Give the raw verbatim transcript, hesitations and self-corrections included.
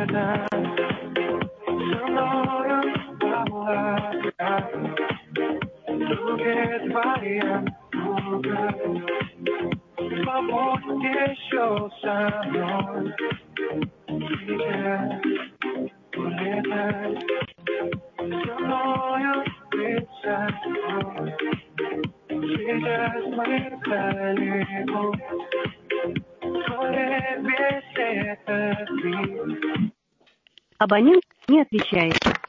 улетать. Со мною полагай, в руке твоя рука. Побудь еще со мной. Сейчас улетать. Со мною быть со мной. Сейчас мы далеко. Абонент не отвечает.